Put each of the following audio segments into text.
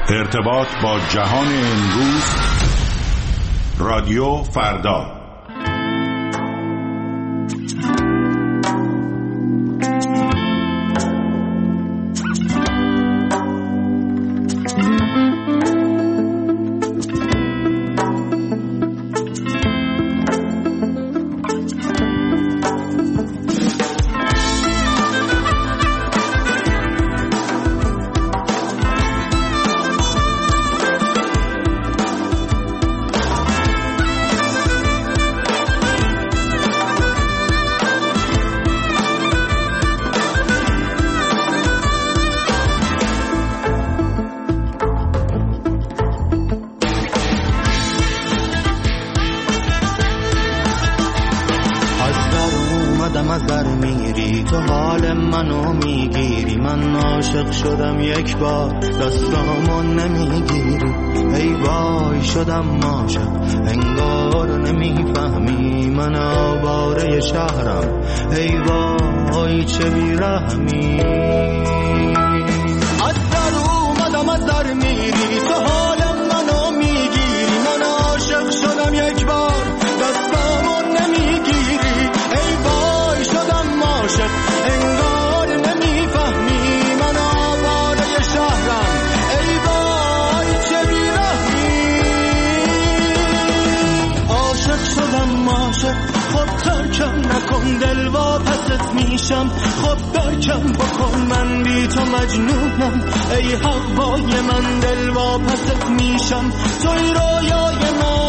ارتباط با جهان امروز. رادیو فردا. شدم یک بار دستامو نمیگیری، ای وای شدم عاشق انگار نمیفهمی، من آواره شهرم ای وای چه بیرحمی. از در اومدم از در میری، تو حال منو میگیری، من عاشق شدم یک بار دستامو نمیگیری، ای وای شدم عاشق انگار نمیفهمی، خب ترکم نکن دل واپست میشم، خب درکم بکن من بی تو مجنونم، ای هوای من دل واپست میشم، توی رویای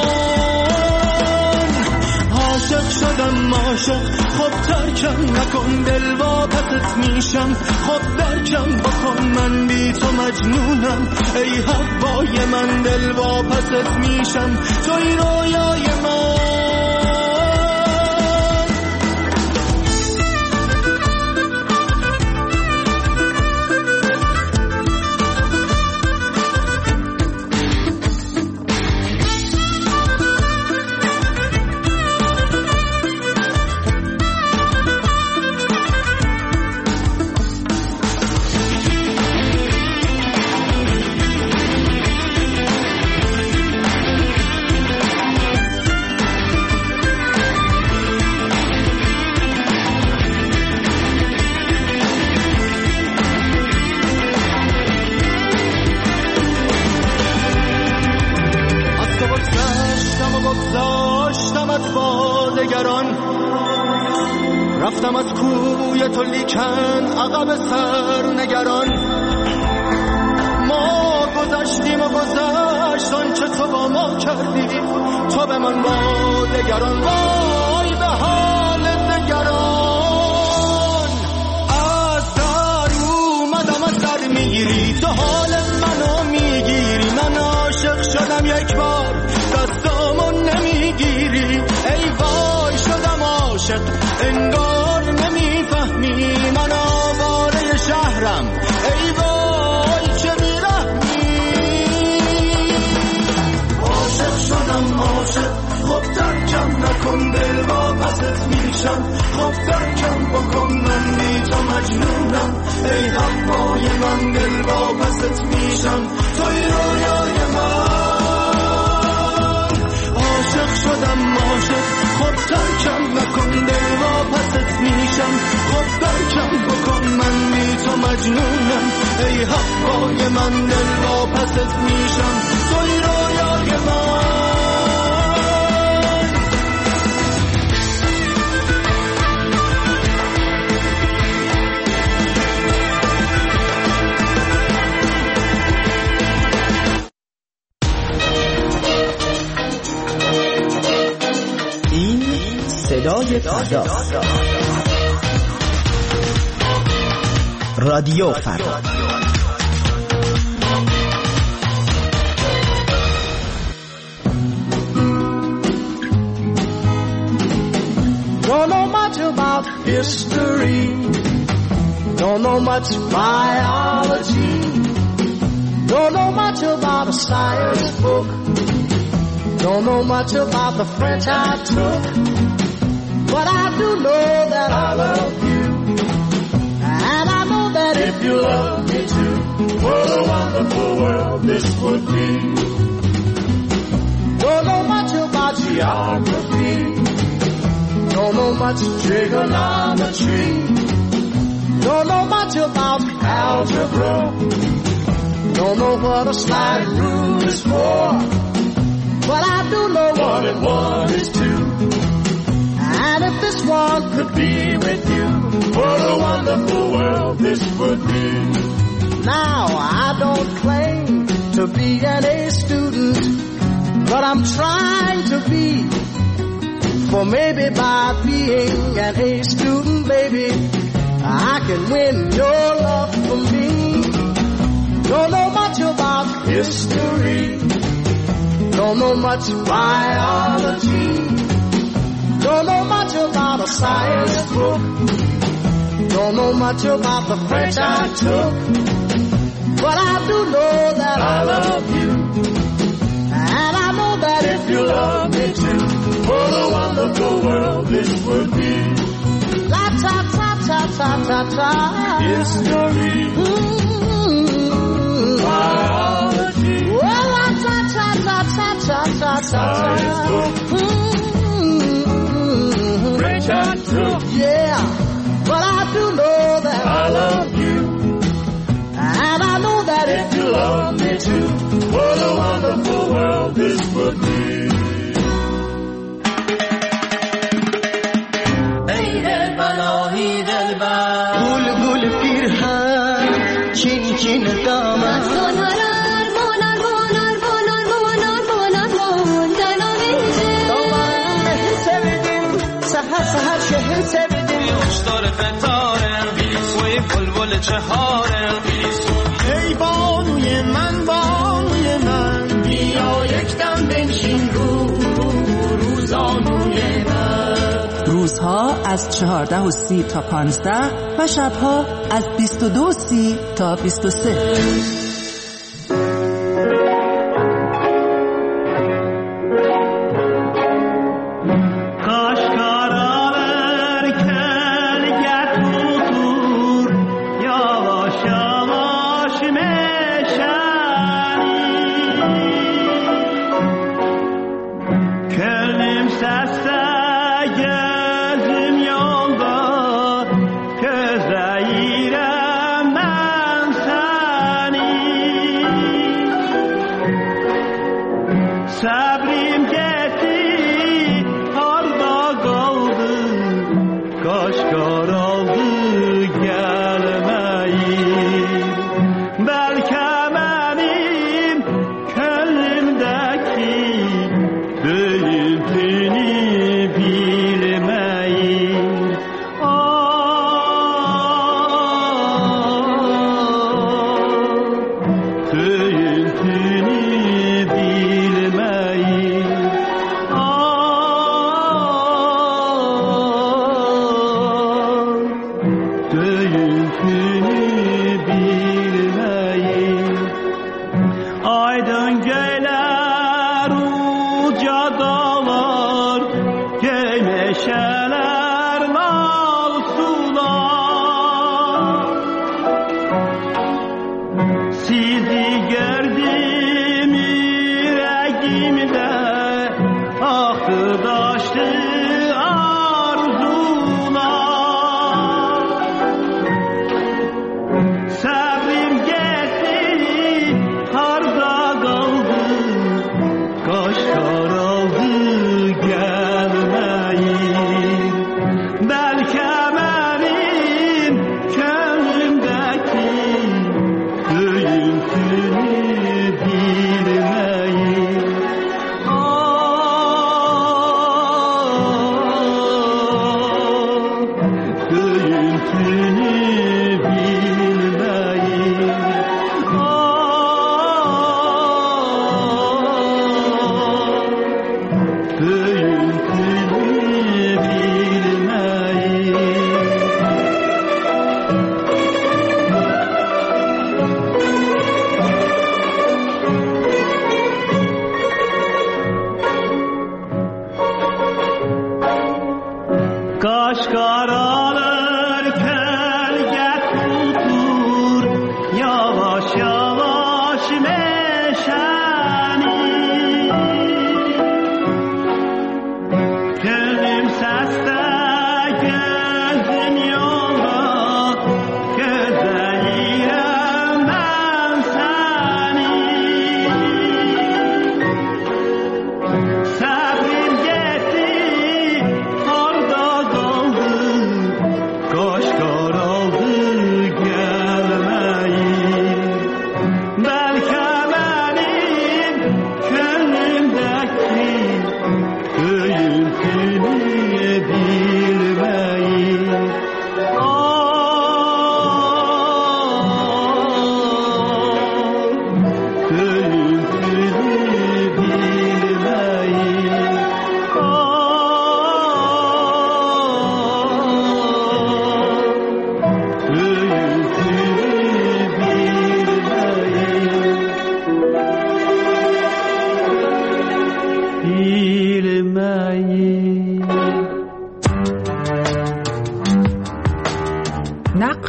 من عاشق شدم عاشق، خب ترکم نکن دل واپست میشم، خب درکم بکن من بی تو مجنونم، ای هوای من دل واپست میشم، توی رویای من. رفتم از کوی تو لیکن عقب سر نگران، ما گذشتیم و گذشت آنچه تو با ما کردی، تو به من با دگران، وای به حال دگران. از در اومدم از در میگیری، تو حال منو میگیری، من عاشق شدم یک بار دستامو نمیگیری، ای وای شدم عاشق انگار نمیفهمی، من آواره شهرم ای وای چه بیرحمی. عاشق شدم عاشق، خب ترکم نکن دل واپست میشم، خب ترکم بکن من بی تو مجنونم، ای هوای من دل واپست میشم، توی رویای من. عاشق شدم عاشق، خب ترکم نکن دل واپست میشم، خب ترکم بکن من بی تو مجنونم، ای هوای من دل واپست میشم، توی رویای من. صدای فردا، رادیو فردا. Don't know much about history, don't know much biology, don't know much about a science book, don't know much about the French I took, but I do know that I love you, and I know that if you love me too, what a wonderful world world this would be. Don't know much about geography, don't know much trigonometry, don't know much about algebra, don't know what a slide rule is for, but I do know 1 and 1 is 2. And if this one could be with you, what a wonderful world this would be. Now I don't claim to be an A student, but I'm trying to be. For maybe by being an A student, baby, I can win your love for me. Don't know much about history, don't know much biology, don't know much about a science book, don't know much about the French I took, but I do know that I love you, and I know that if you love me too, what a wonderful world this would be. La ta ta ta ta ta ta. History, biology, well, la ta ta ta ta ta ta ta. Science book, French I took, yeah, but I do know that I love you, and I know that if you love me too, what a wonderful world this would be. Hey, hey, balahi dalbar, gul gul pirhan, chin chin daman, sonarar, monar, monar, monar, monar, monar, monar, danavince. Daman sevdim, sahar sahar şehir sevdim. Yuşlar fetarem, soy bulbul çeharem. ای بانوی من بیا یکدم بنشین روزانوی من. روزها از 14:30 تا 15 و شبها از 22:30 تا 23.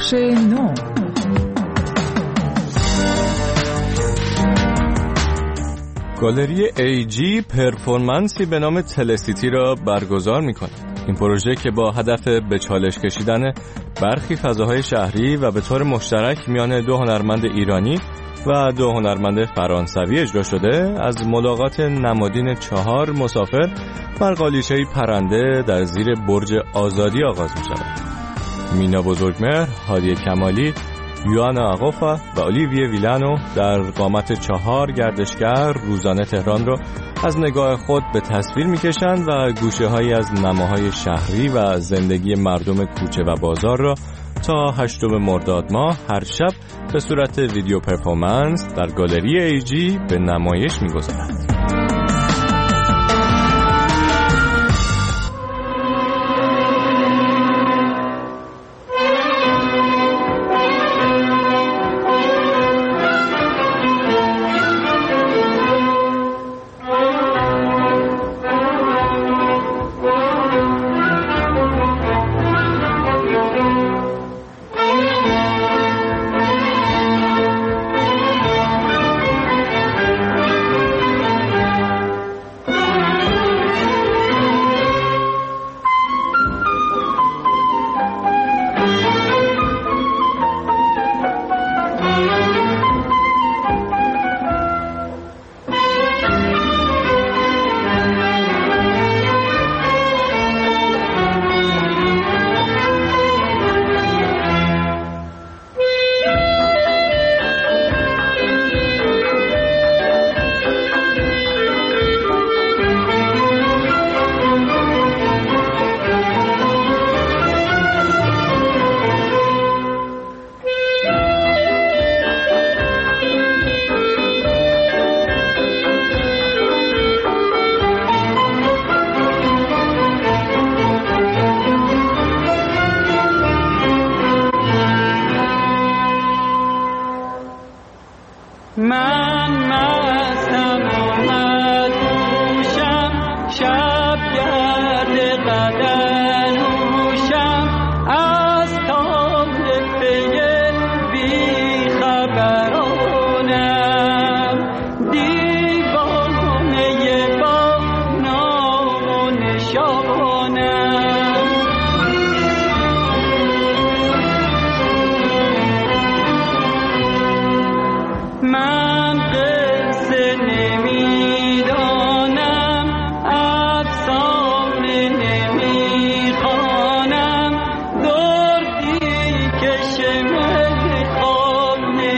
بخش 9. گالری ایجی پرفورمنسی به نام تلسیتی را برگزار می‌کند. این پروژه که با هدف به چالش کشیدن برخی فضاهای شهری و به طور مشترک میان 2 هنرمند ایرانی و 2 هنرمند فرانسوی اجرا شده، از ملاقات نمادین 4 مسافر بر قالیچه‌ای پرنده در زیر برج آزادی آغاز می‌شود. مینا بزرگمهر، هادی کمالی، یوانا آقوفا و اولیویه ویلانو در قامت 4 گردشگر روزانه تهران را از نگاه خود به تصویر می‌کشند و گوشه‌هایی از نماهای شهری و زندگی مردم کوچه و بازار را تا 8 مرداد ماه هر شب به صورت ویدیو پرفورمنس در گالری ایجی به نمایش می‌گذارند. من مستم و مدهوشم، شب گرد قدنوشم، از تاب پی بی خبرانم، دیوانه با نام و نشانم. من قصه نمیدانم، افسانه نمیخوانم، دردی که شمل خانه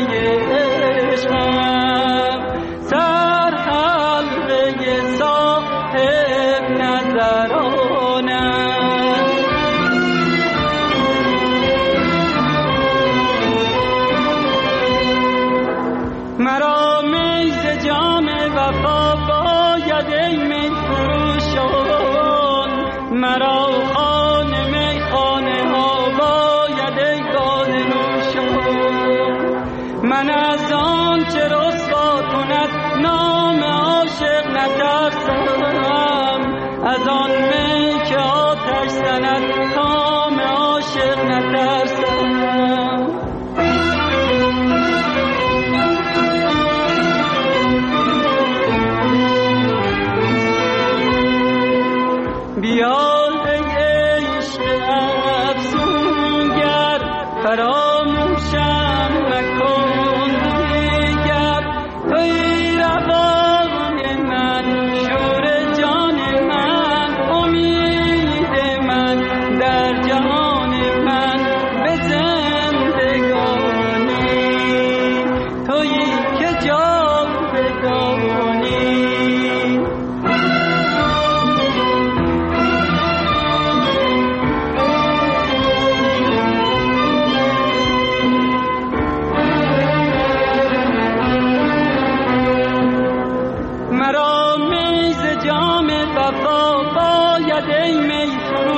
عشقم، سر حلقه صاحب نظرانم. مرا میز جام وفا باید ای می فروشان، مرا خانه می خانه ها باید ای باده نوشان. من از آن چه رسوا کند نام عاشق نترسم، از آن می که آتش زند نام عاشق نترسم. بیا ای عشق افسونگر، فراموشم مکن دیگر، توی روان من، شور جان من، امید من در جهان من به زندگانی، توی که جاودانی. مرا میز جام وفا باید ای می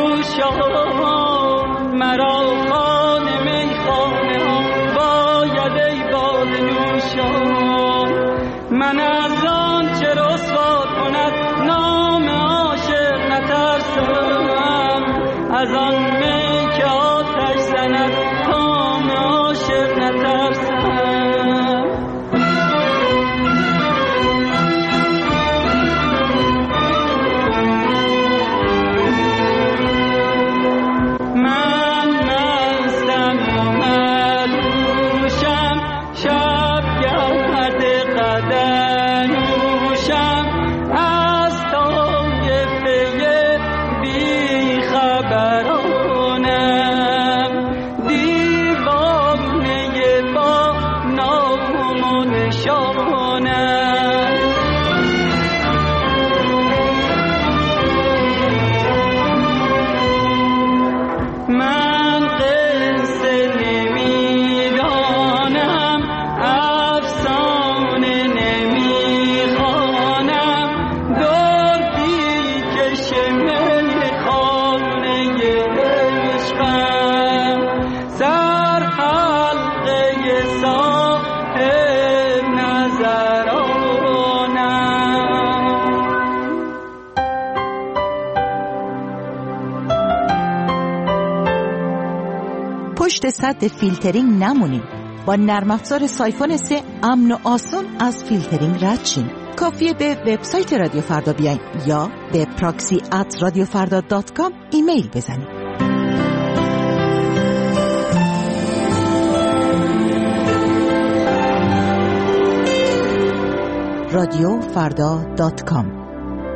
فروشان، مرا خانه می خانه ها باید ای باده نوشان. من از آن چه رسوا کند نام عاشق نترسم، از آن می که آتش زند نام پشت سد فیلترینگ نمونیم. با نرم افزار سایفون 3 امن و آسان از فیلترینگ رد شیم. کافیه به وبسایت رادیو فردا بیاین یا به proxy@radiofarda.com ایمیل بزنید. radiofarda.com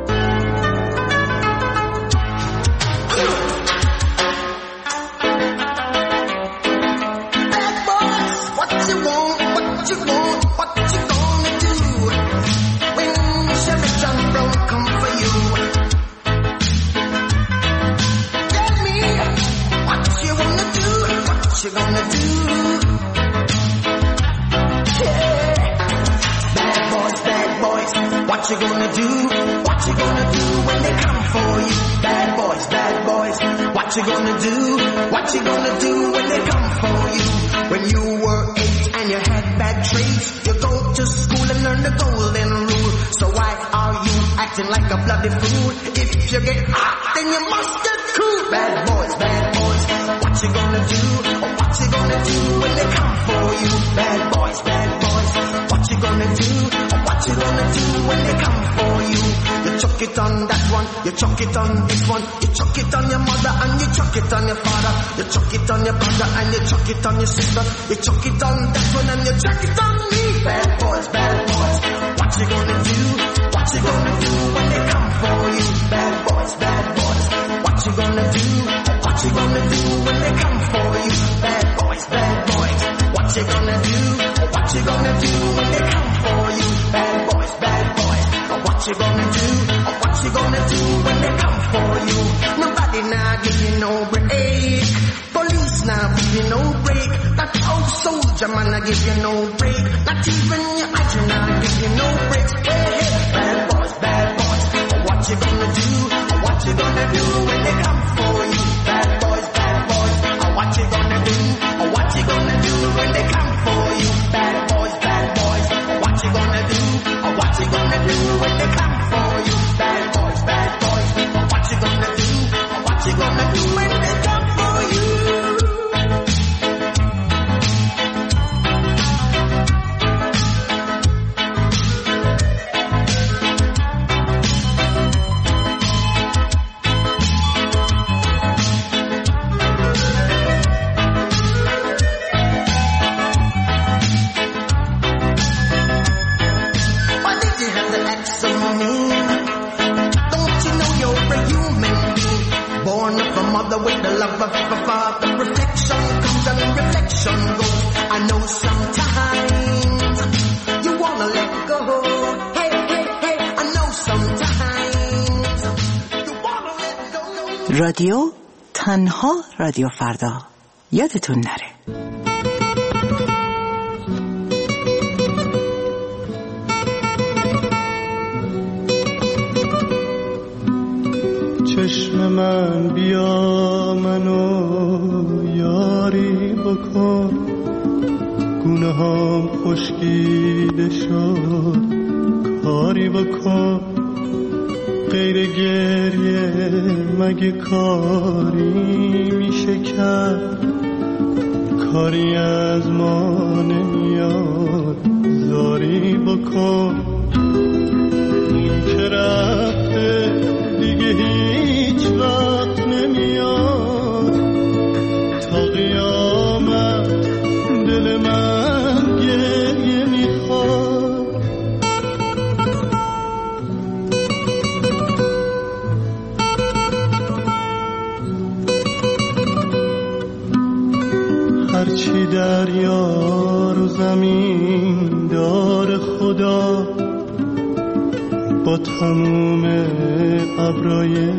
What you gonna do? What you gonna do when they come for you? Bad boys, what you gonna do? What you gonna do when they come for you? When you were 8 and you had bad traits, you go to school and learn the golden rule. So why are you acting like a bloody fool? If you get hot, then you must get cool. Bad boys, what you gonna do? Or what you gonna do when they come for you? Bad boys, what you gonna do? Or what you gonna do when they come for you? You chuck it on that one, you chuck it on this one, you chuck it on your mother and you chuck it on your father, you chuck it on your brother and you chuck it on your sister, you chuck it on that one and you chuck it on me. Bad boys, what you gonna do? What you gonna do when they come for you? Bad boys, what you gonna do? What you gonna do when they come for you? Bad boys, what you gonna do? What you gonna do when they come for you? Bad boys, what you gonna do? What you gonna do when they come for you? Nobody now give you no break. Police now give you no break. That old soldier man I give you no break. Not even your agent now give you no breaks. Hey, bad boys, what you gonna do? What you gonna do when they come for you? Bad boys, what you gonna do? What you gonna do when they come for you? Bad boys, what you gonna do? What you gonna do when they come for you? Bad boys, what you gonna do? What you gonna do when they come for you? With the love of a father, reflection comes and reflection goes. I know sometimes you wanna let go. Hey, I know sometimes you wanna let go. رادیو تنها رادیو فردا. یادتون نره. چشم من بیا منو یاری بکن، گونه هم خشکیده شد کاری بکن، غیر گریه مگه کاری میشه کرد، کاری از ما نمیاد زاری بکن، اون که رفته دیگه هیچ وقت نمیاد، تا قیامت دل من گریه میخواد. هرچی دریا رو زمین داره خدا با تموم ابرای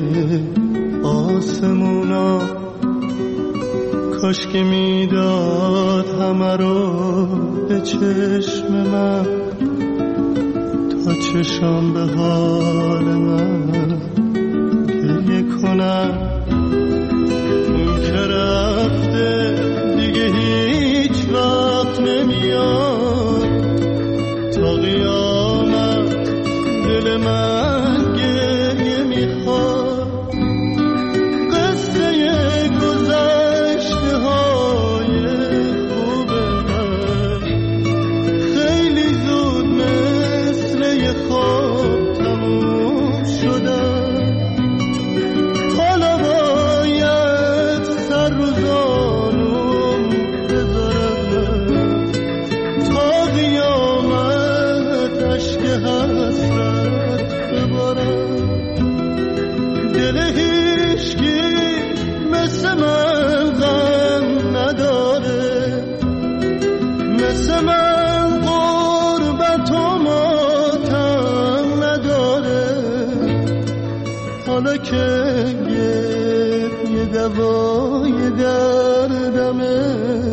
آسمونا، کاش که میداد همه رو به چشم من تا چشم به حال من گریه کنم. اون که رفته دیگه هیچ وقت نمیاد، تا قیامت دل من گریه میخواد. قصه گذشته های خوب من خیلی زود مثل یه خواب تموم شدن. حالا باید سر رو زانوم بذارم تا قیامت عشق حسرت ببارم. دل هیچکی مثل من غم نداره، مثل من غربت و ماتم نداره. حالا که یه دوای دردمه،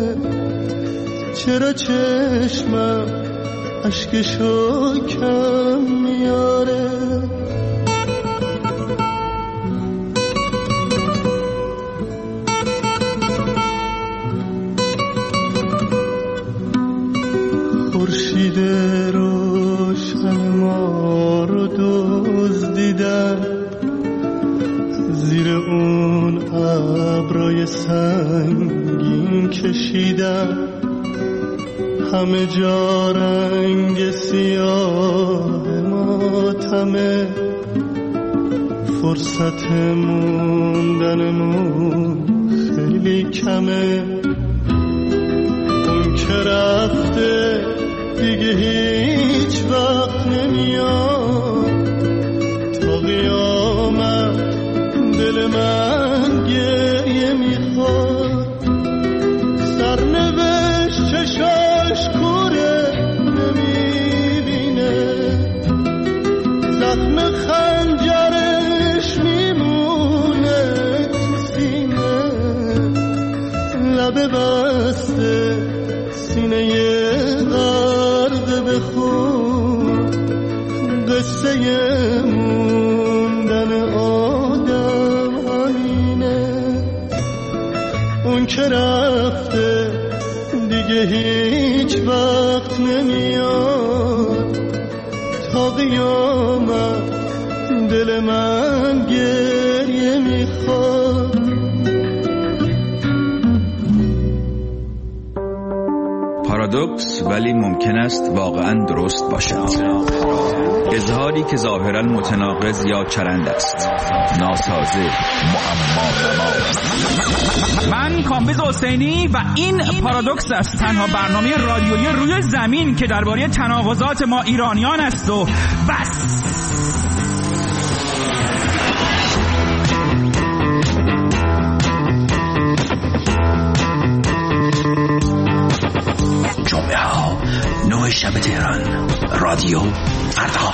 چرا چشمم اشکشو کم میاره؟ خورشید روشن ما رو دزدیدن، زیر اون ابرای سنگین کشیدن. همه جا رنگ سیاه ماتمه، فرصت موندنمون خیلی کمه. اون که رفته دیگه هیچ وقت نمیاد، تا قیامت دل من گریه میخواد. سرنوشت چشاش کوره نمیبینه، زخم خنجرش میمونه تو سینه. لبه بسته سینه غرق به خون، قصه موندن آدم همینه. اون که رفته دیگه هیچ وقت نمیاد، تا قیامت دل من گریه میخواد. پارادوکس ولی ممکن است واقعا درست باشد. اظهاری که ظاهرا متناقض یا چرند است، ناسازه، معما. من کامبیز حسینی و این پارادوکس است، تنها برنامه رادیویی روی زمین که درباره تناقضات ما ایرانیان است و بس. جمعه ها 9 شب تهران، رادیو فردا.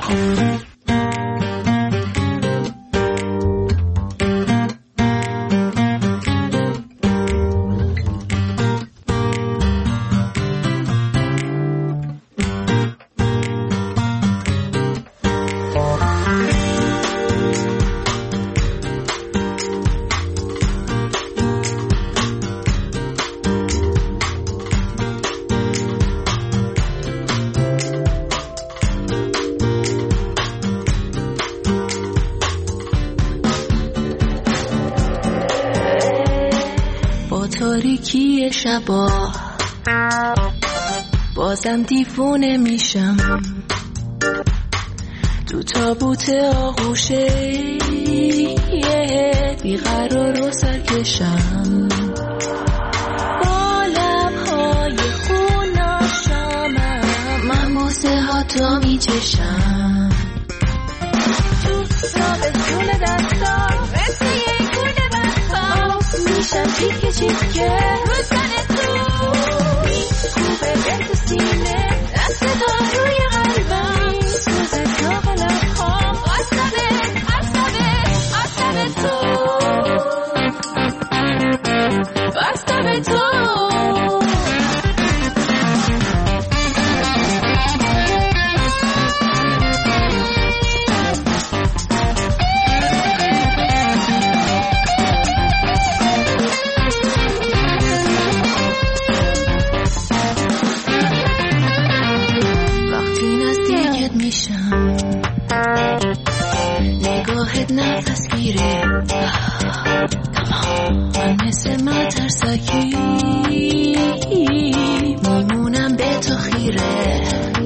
تاریکی شبا بازم دیوونه میشم، تو تابوت آغوشه بیقرار و سرکشم، با لبهای خوناشامم من بوسه ها تا میچشم، تو تابستون دستا مثل یک گونه بستا میشم چیکه چیکه روزن تو میکوبه به تو سینه دست تا روی میشم نگاهت نفس گیره من مثل مترسکی میمونم به تو خیره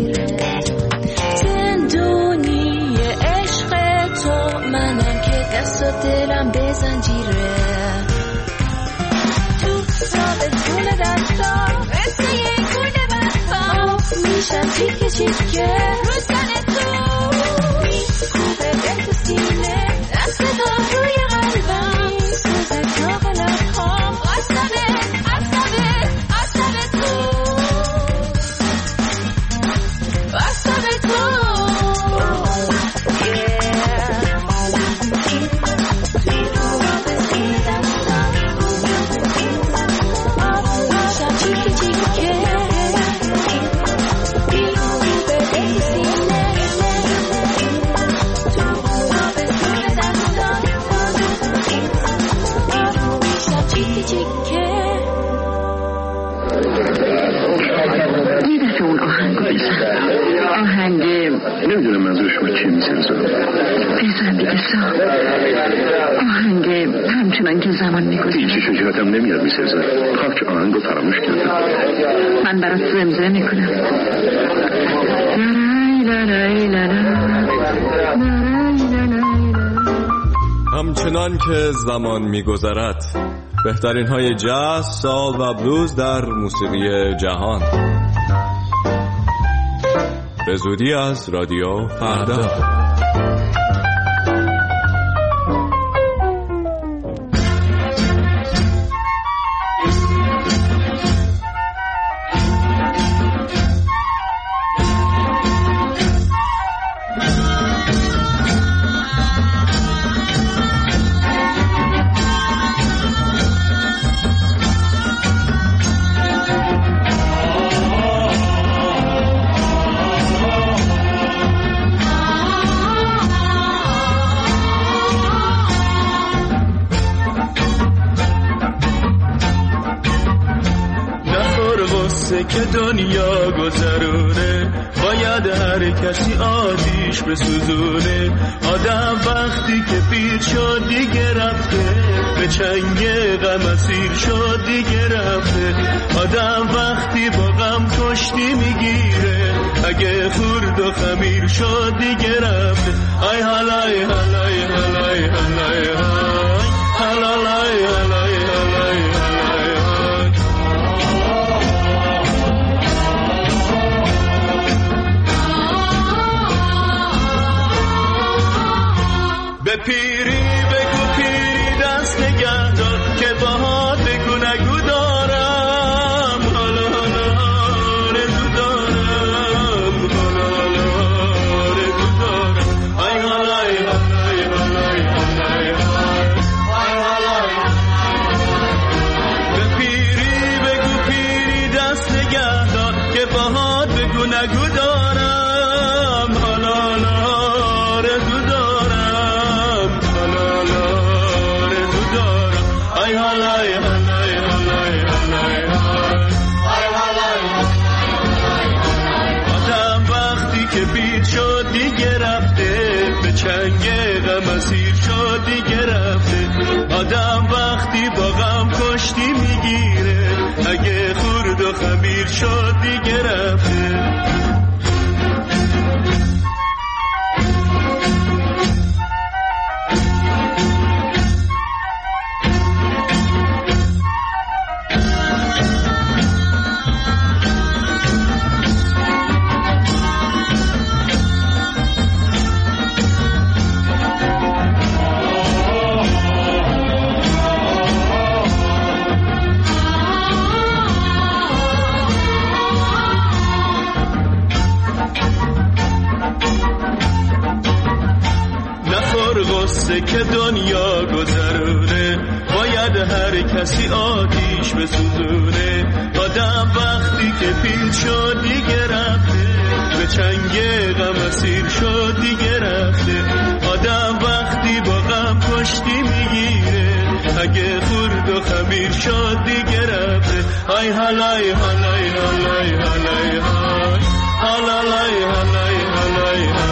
زندونی عشق تو منم که دست و دلم به زنجیره تو رابطون دستا مثل یک گونه بستا میشم چیکه چیکه رو زن تو میکوبه به تو سینه دست تو روی قلبم سوزه چاق لبخام عصبه تو عصبه تو نمیدونم منظور شما چی میسازه بزن دیگه آهنگ همچنان که زمان میگذره هیچی شجاعتم نمیاد میسازه خواهد که آهنگو فراموش کرده من برات زمزمه میکنم همچنان که زمان میگذرد بهترین های جاز، سال و بلوز در موسیقی جهان به زودی از رادیو فردا. که دنیا گذرونه باید هر کسی آتیش بسوزونه آدم وقتی که پیر شد دیگه رفته به چنگ غم اسیر شد دیگه رفته آدم وقتی با غم کشتی میگیره اگه خورد و خمیر شد دیگه رفته ای هلای هلای هلای هلای هلای هلای به پیری بگو پیری دست نگه دار که باهات بگو نگو دارم حالا رزو دارم حالا رزو دارم ای حالای حالای حالای حالای حالای به پیری بگو پیری دست نگه دار که باهات بگو نگو دارم حالا رزو دارم آدم وقتی که پیر شد دیگه رفته به چنگ غم اسیر شد دیگه رفته آدم وقتی با غم کشتی میگیره اگه خورد و خمیر شد دیگه رفته که دنیا گذرونه باید هر کسی آتیش بسوزونه آدم وقتی که پیر شد دیگه رفته به چنگ غم اسیر شد دیگه رفته آدم وقتی با غم کشتی میگیره اگه خورد و خمیر شد دیگه رفته ای حالای حالای حالای حالای حالای حالای حالای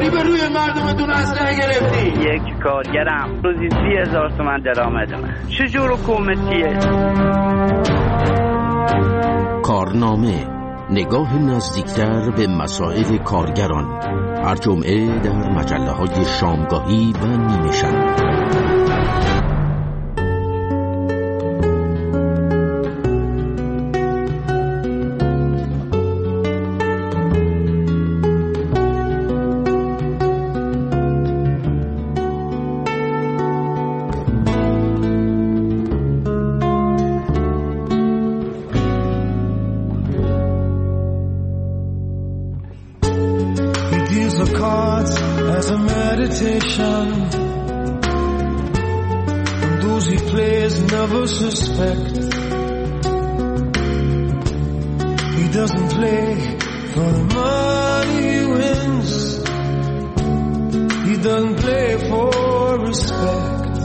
کاری به روی مردمتون اسلحه گرفتی؟ یک کارگرم روزی 30,000 تومان درآمدمه. چجور حکومتیه؟ کارنامه، نگاه نزدیکتر به مسائل کارگران، هر جمعه در مجله‌های شامگاهی و نیمه شب. As a meditation, and those he plays never suspect. He doesn't play for the money he wins. He doesn't play for respect.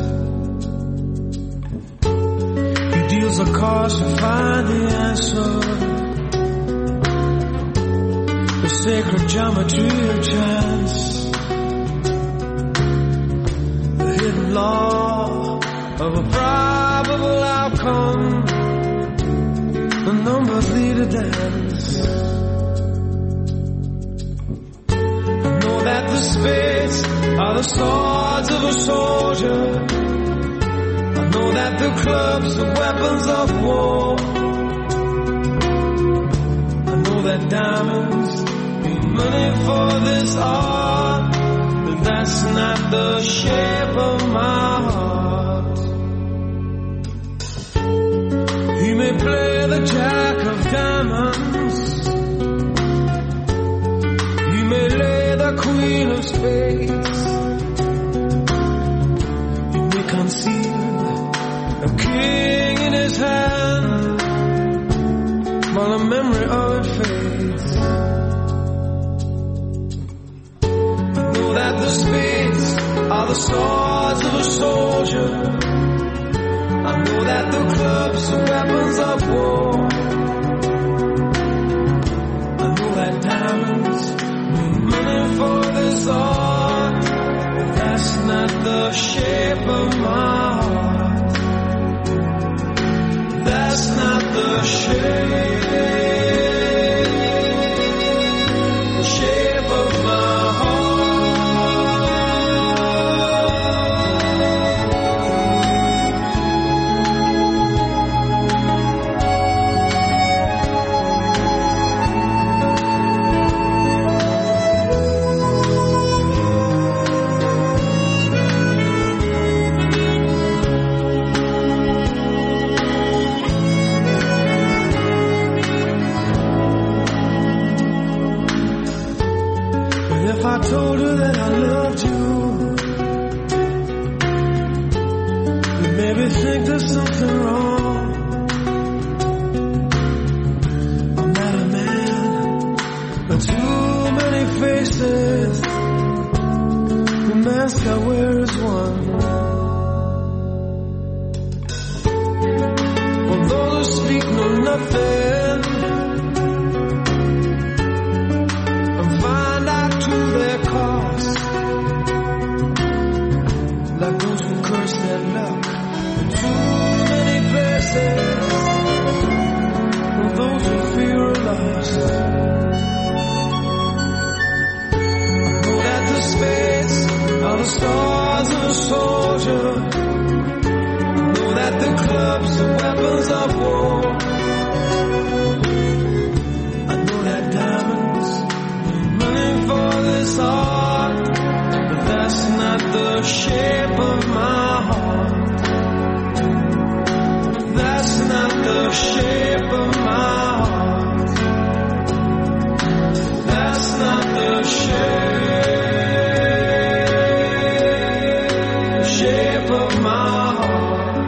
He deals the cards to find the answer. The sacred geometry of chance. Law of a probable outcome. The numbers lead a dance. I know that the spades are the swords of a soldier. I know that the clubs are weapons of war. I know that diamonds mean money for this art. That's not the shape of my heart. He may play the jack of diamonds. He may lay the queen of spades. He may conceal a king in his hand while the memory of it fades. That the spades are the swords of a soldier. I know that the clubs are weapons of war. I know that diamonds mean money for this art, but that's not the shape of my heart. That's not the shape of my heart. I told her that I loved you, you maybe think there's something wrong. I'm not a man, but too many faces. The mask I wear is one. For those who speak know nothing and find out to their cost, like those who curse their luck in too many places, or those who fear are lost. I know that the spades are the stars of a soldier. I know that the clubs are weapons of war. I know that diamonds need money for this art, but that's not the shape of my heart. That's not the shape of my heart. That's not the shape of my heart.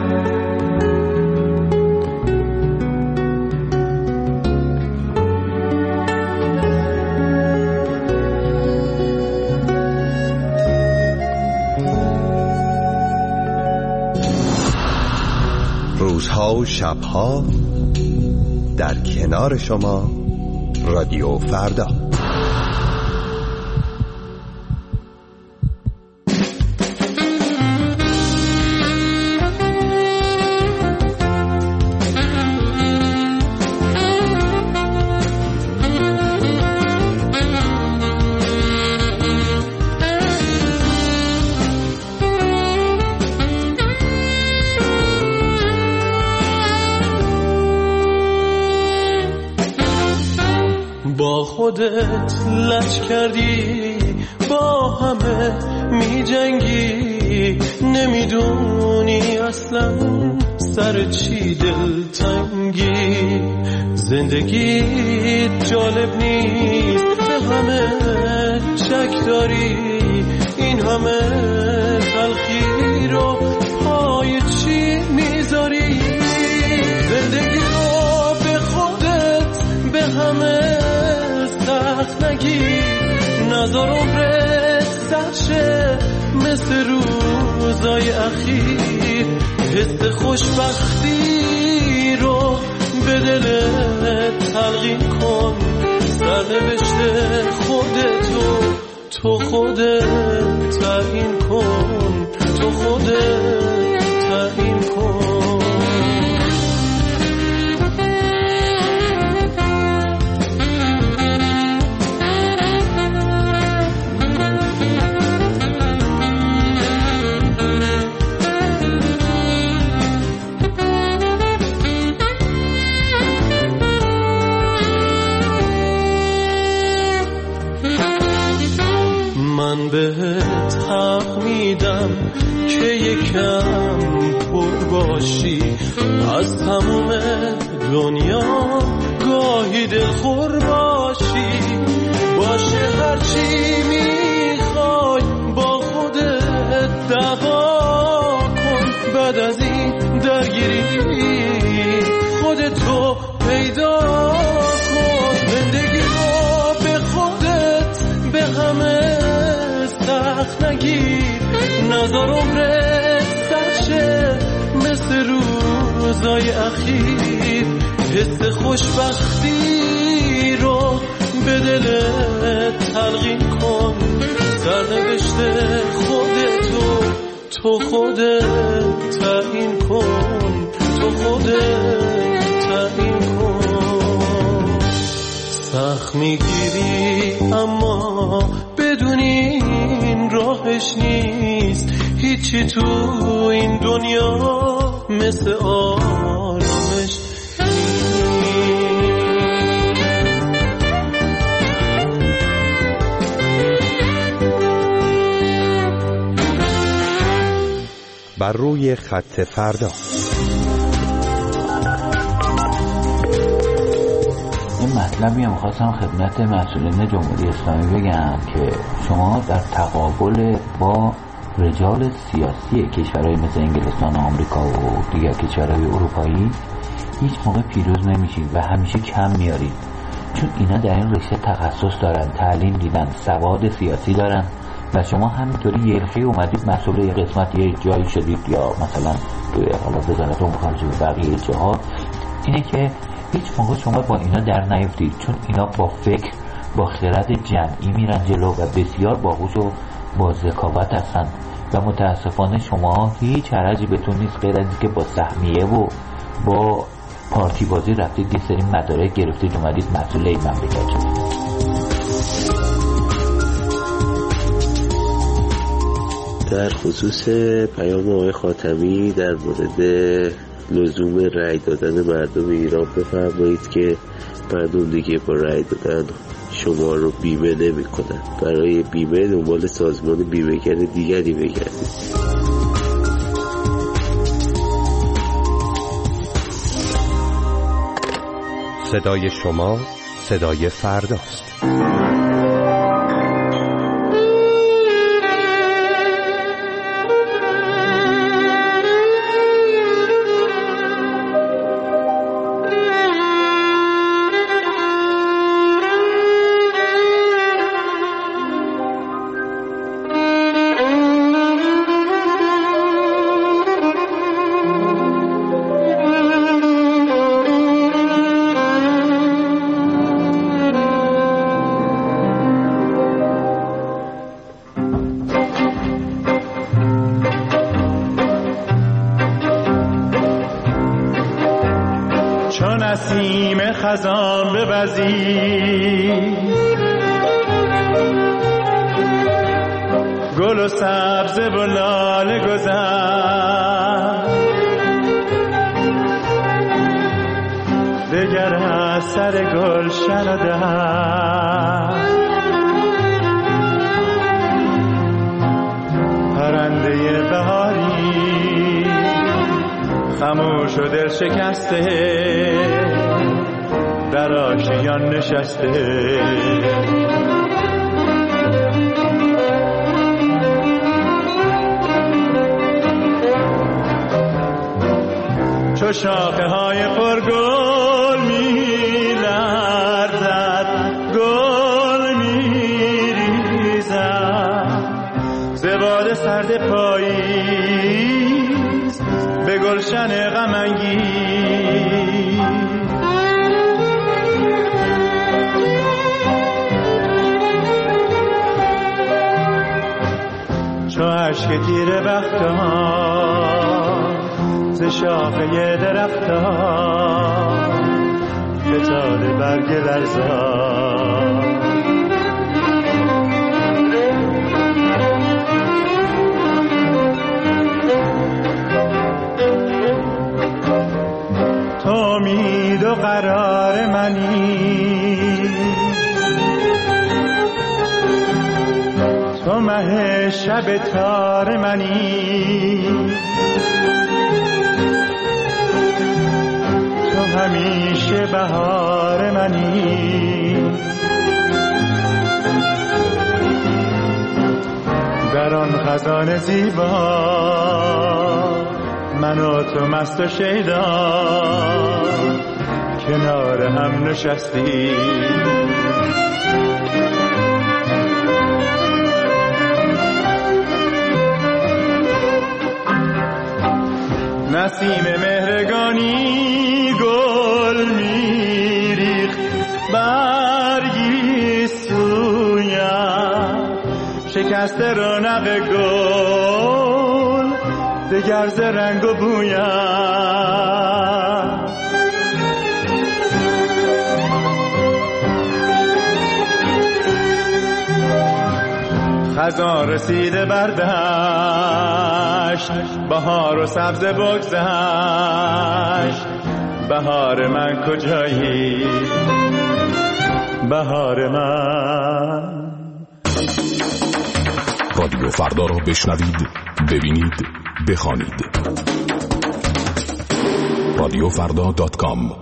روزها و شبها در کنار شما رادیو فردا. خودت لج کردی، با همه می جنگی، نمیدونی اصلا سر چی دلتنگی. زندگیت جالب نیست، به همه شک داری، این همه تلخی رو پای چی میذاری؟ زندگی رو به خودت به همه سخت نگیر، نذار عمرت سرشه مثل روزای اخیر. حس خوشبختی رو به دلت تلقین کن، سرنوشت خودتو تو خودت تعیین کن، تو خودت تعیین کن. من بهت حق میدم که یکم پر باشی از تموم دنیا، گاهی دلخور باشی. باشه هرچی میخوای با خودت دعوا کن، بعد از این درگیری خودتو پیدا کن. زندگی رو به خودت به همه سخت نگیر، نذار عمرت سرشه مثل روزای اخیر. حس خوشبختی رو به دلت تلقین کن، سرنوشت خودتو تو خودت تعیین کن، تو خودت تعیین کن. سخت میگیری اما بدونی این راهش نیست، هیچی تو این دنیا مثل آرامش بر روی خط فردا. این مطلبی هم خواستم خدمت مسئولین جمهوری اسلامی بگم که شما در تقابل با رجال سیاسی کشورهای مثل انگلستان و آمریکا و دیگر کشورهای اروپایی هیچ موقع پیروز نمیشید و همیشه کم میارید، چون اینا در این رشته تخصص دارن، تعلیم دیدن، سواد سیاسی دارن و شما همینطوری یلخی اومدید مسئول یه قسمت یه جایی شدید یا مثلا توی حالا وزارت امور خارجه و بقیه جاها. اینه که هیچ موقع شما با اینا در نیفتید، چون اینا با فکر با خرد جمعی میرن جلو و بسیار باهوش و با ذکاوت هستن و متاسفانه شما هیچ حرجی بهتون نیست غیر از اینکه با سهمیه و با پارتی بازی رفتید یه سری مدارک گرفتید اومدید مسئول این مملکت شدید. در خصوص پیام آقای خاتمی در مورد لزوم رأی دادن مردم ایران بفرمایید که مردم دیگه با رأی دادن شما رو بیمه نمی کنن، برای بیمه دنبال سازمان بیمه‌گر دیگری بگردید. صدای شما صدای فرداست. نسیم خزان بوزی گل و سبز و لاله گذر دگر از سر گلشن و دشت پرنده بهاری خموش و دل شکسته در آشیان نشسته چو شاخه های پرگل می لرزد گل می ریزد ز باد سرد پاییز به گلشن غم انگیز چو اشک تیره بختان ز شاخه درختان فتاده برگ لرزان تو امید و قرار منی تو مه شب تار منی تو همیشه بهار منی در آن خزان زیبا من و تو مست و شیدا کنار هم نشستی نسیم مهرگانی گل میریخت برگی سویم شکست رونق گل دگر ز رنگ و بویم خزان رسیده بردشت بهار و سبز بگذشت بهار من کجایی بهار من رادیو فردا رو بشنوید ببینید بخوانید radiofrda.com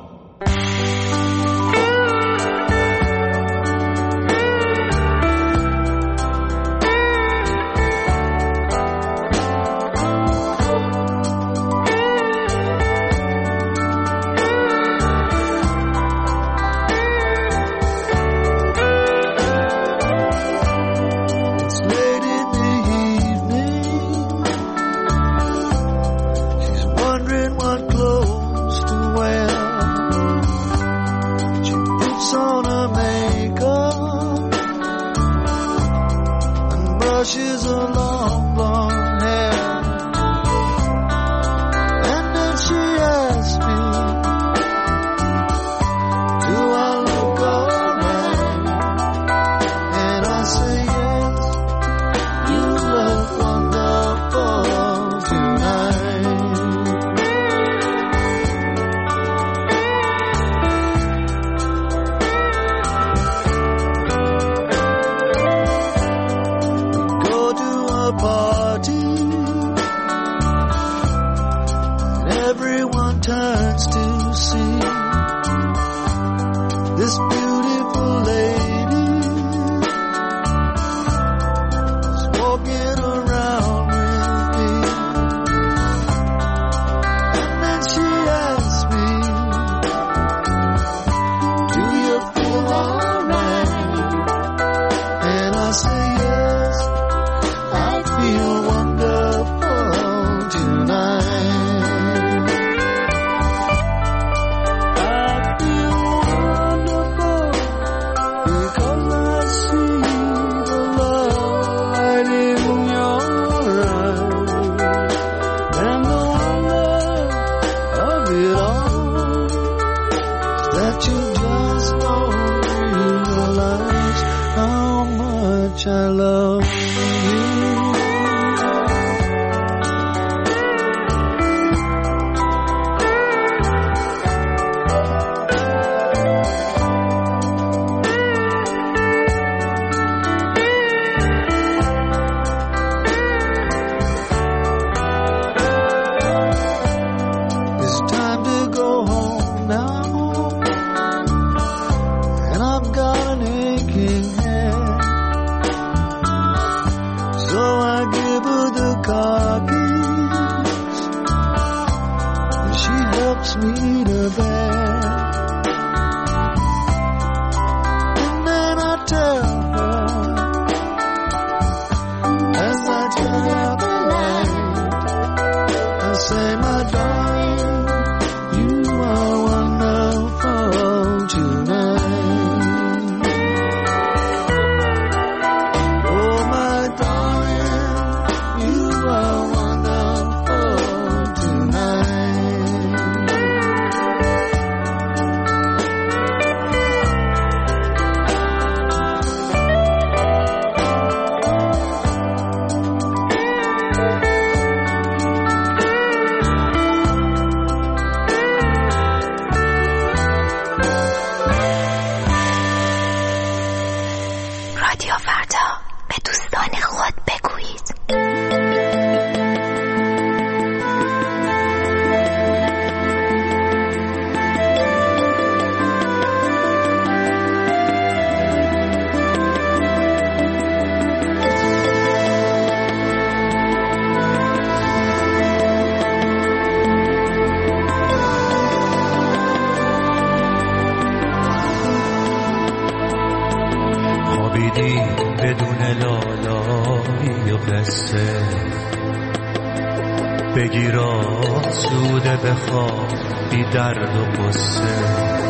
خوابیدی بدون لالایی و قصه، بگیر آسوده بخواب بی درد و قصه.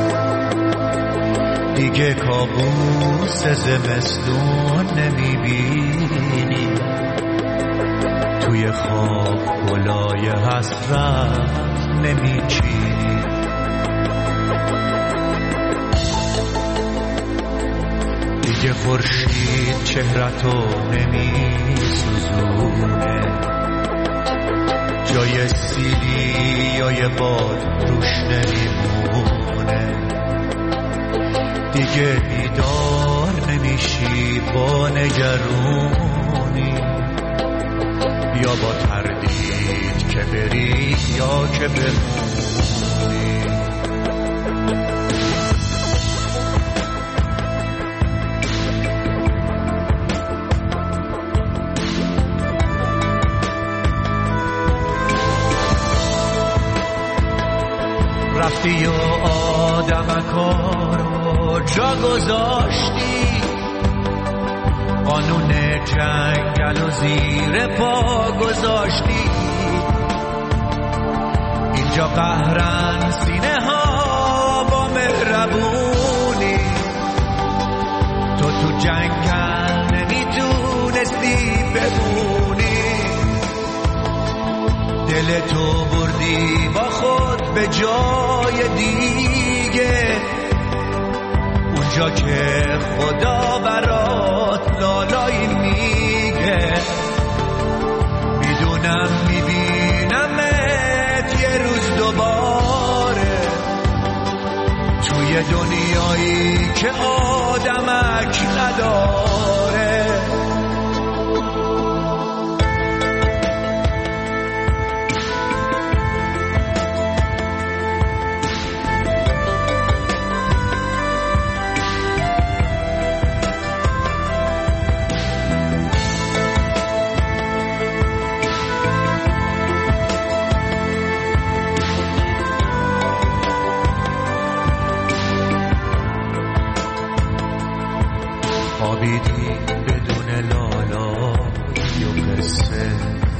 دیگه کابوس زمستون نمیبینی، توی خواب گلای حسرت نمیچینی. دیگه خورشید چهرتو نمیسوزونه، جای سیلی یا یه باد روش نمیمونه. دیگه بیدار نمیشی با نگرونی، یا با تردید که بری یا که بمونی. رفتی و آدمکارو جا گذاشتی، قانون جنگل و زیر پا گذاشتی. اینجا قهرن سینه ها با مهربونی، تو جنگل نمیتونستی بمونی. دل تو بردی با خود به جای دیگه، اونجا که خدا برات لالایی میگه. میدونم میبینمت یه روز دوباره، توی دنیایی که آدمک نداره. خوابیدی بدون لالایی و قصه،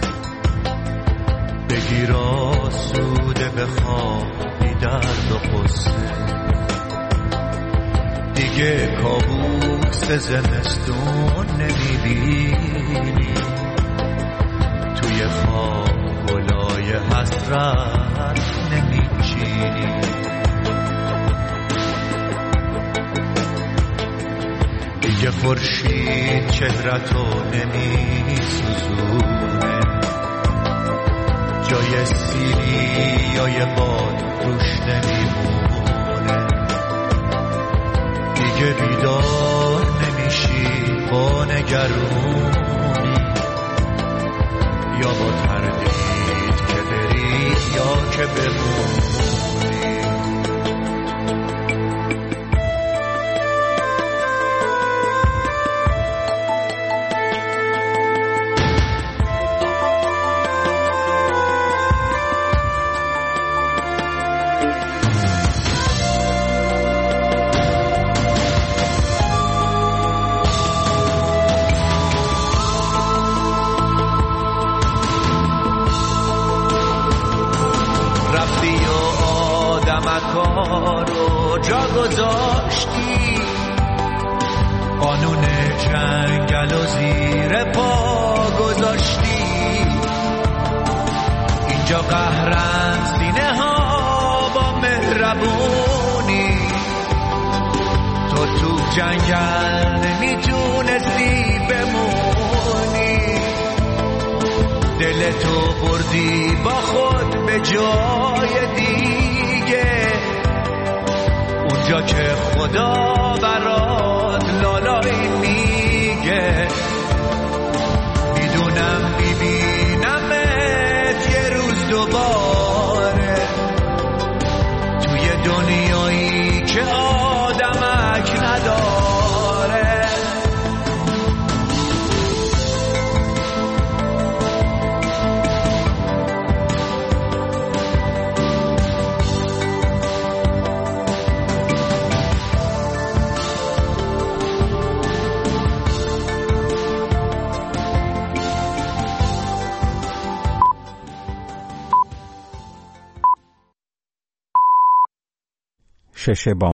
بگیر آسوده بخواب بی درد و قصه. دیگه کابوس زمستون نمیبینی، توی خواب گلای حسرت نمیچینی. دیگه خورشید چهرتو نمیسوزونه، جای سیلی یا یه باد روش نمیمونه. دیگه بیدار نمیشی با نگرونی، یا با تردید که بری یا که بمونی. آدمکارو جا گذاشتی، قانون جنگل و زیر پا گذاشتی. اینجا قهرن سینه ها با مهربونی، تو جنگل نمیتونستی بمونی. دل تو بردی با خود به جای دیگه، اونجا که خدا برات لالایی میگه. میدونم میبینمت یه روز دوباره، توی دنیایی که آدمک نداره. 6